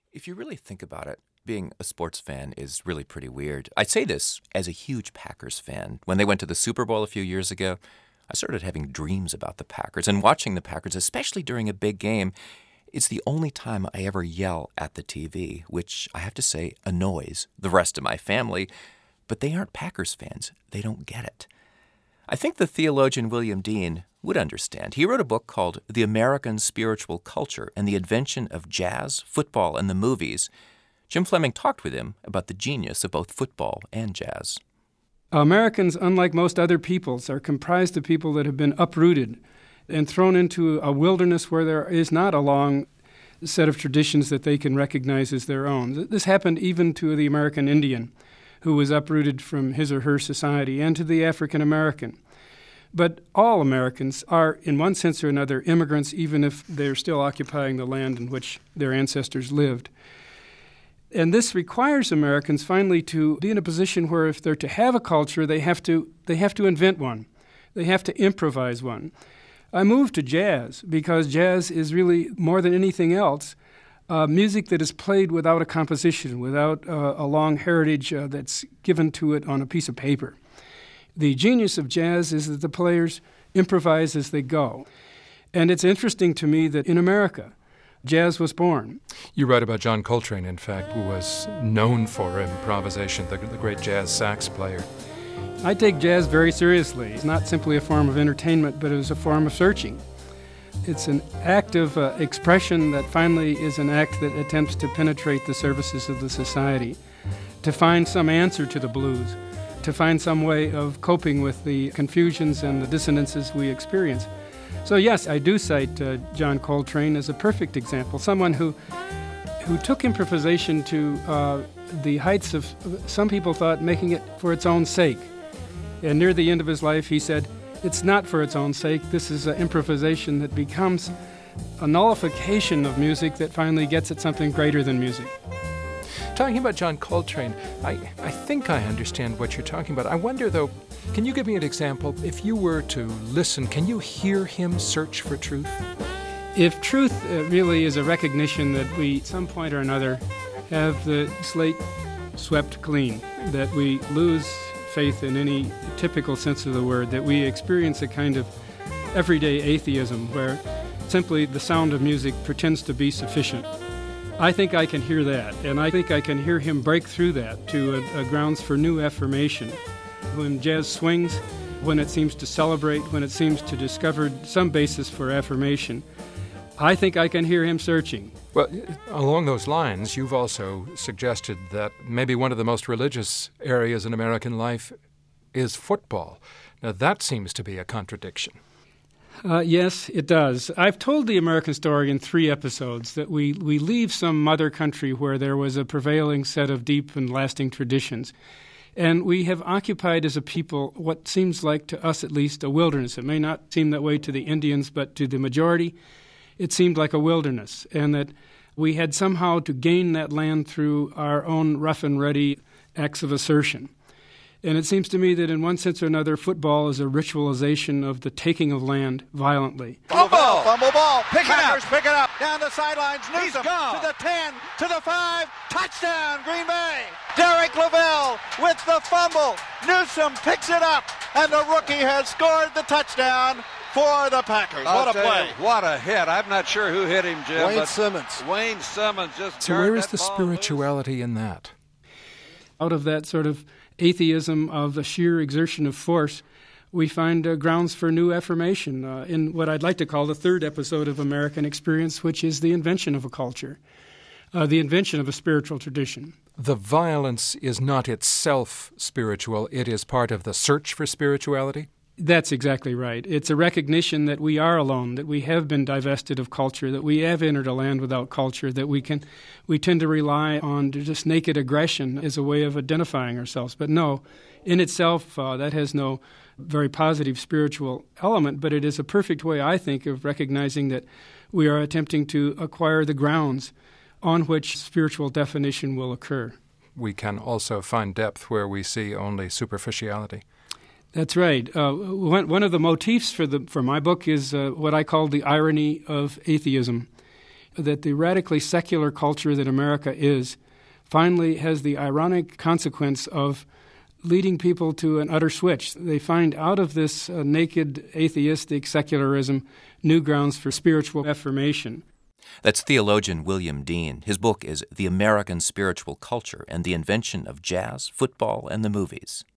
If you really think about it, being a sports fan is really pretty weird. I say this as a huge Packers fan. When they went to the Super Bowl a few years ago, I started having dreams about the Packers. And watching the Packers, especially during a big game, it's the only time I ever yell at the TV, which I have to say annoys the rest of my family. But they aren't Packers fans. They don't get it. I think the theologian William Dean would understand. He wrote a book called The American Spiritual Culture and the Invention of Jazz, Football, and the Movies. Jim Fleming talked with him about the genius of both football and jazz. Americans, unlike most other peoples, are comprised of people that have been uprooted and thrown into a wilderness where there is not a long set of traditions that they can recognize as their own. This happened even to the American Indian, who was uprooted from his or her society, and to the African American. But all Americans are, in one sense or another, immigrants, even if they're still occupying the land in which their ancestors lived. And this requires Americans finally to be in a position where if they're to have a culture, they have to invent one. They have to improvise one. I moved to jazz because jazz is really, more than anything else, music that is played without a composition, without a long heritage that's given to it on a piece of paper. The genius of jazz is that the players improvise as they go. And it's interesting to me that in America, jazz was born. You write about John Coltrane, in fact, who was known for improvisation, the great jazz sax player. I take jazz very seriously. It's not simply a form of entertainment, but it was a form of searching. It's an act of expression that finally is an act that attempts to penetrate the surfaces of the society, to find some answer to the blues, to find some way of coping with the confusions and the dissonances we experience. So yes, I do cite John Coltrane as a perfect example, someone who took improvisation to the heights of, some people thought, making it for its own sake. And near the end of his life, he said, it's not for its own sake. This is an improvisation that becomes a nullification of music that finally gets at something greater than music. Talking about John Coltrane, I think I understand what you're talking about. I wonder, though, can you give me an example? If you were to listen, can you hear him search for truth? If truth really is a recognition that we, at some point or another, have the slate swept clean, that we lose faith in any typical sense of the word, that we experience a kind of everyday atheism where simply the sound of music pretends to be sufficient. I think I can hear that, and I think I can hear him break through that to a grounds for new affirmation. When jazz swings, when it seems to celebrate, when it seems to discover some basis for affirmation, I think I can hear him searching. Well, along those lines, you've also suggested that maybe one of the most religious areas in American life is football. Now, that seems to be a contradiction. Yes, it does. I've told the American story in 3 episodes that we leave some mother country where there was a prevailing set of deep and lasting traditions. And we have occupied as a people what seems like, to us at least, a wilderness. It may not seem that way to the Indians, but to the majority, it seemed like a wilderness. And that we had somehow to gain that land through our own rough and ready acts of assertion. And it seems to me that in one sense or another, football is a ritualization of the taking of land violently. Fumble ball, pick it up, down the sidelines, Newsom to the 10, to the 5, touchdown, Green Bay. Derek Lavelle with the fumble, Newsom picks it up, and the rookie has scored the touchdown for the Packers. What a play. What a hit. I'm not sure who hit him, Jim. Wayne Simmons. Wayne Simmons just So where is the spirituality in that? Out of that sort of atheism of the sheer exertion of force, we find grounds for new affirmation in what I'd like to call the 3rd episode of American Experience, which is the invention of a culture, the invention of a spiritual tradition. The violence is not itself spiritual. It is part of the search for spirituality? That's exactly right. It's a recognition that we are alone, that we have been divested of culture, that we have entered a land without culture, that we tend to rely on just naked aggression as a way of identifying ourselves. But no, in itself, that has no very positive spiritual element, but it is a perfect way, I think, of recognizing that we are attempting to acquire the grounds on which spiritual definition will occur. We can also find depth where we see only superficiality. That's right. One of the motifs for my book is what I call the irony of atheism. that the radically secular culture that America is finally has the ironic consequence of leading people to an utter switch. They find out of this naked atheistic secularism new grounds for spiritual affirmation. That's theologian William Dean. His book is The American Spiritual Culture and the Invention of Jazz, Football, and the Movies.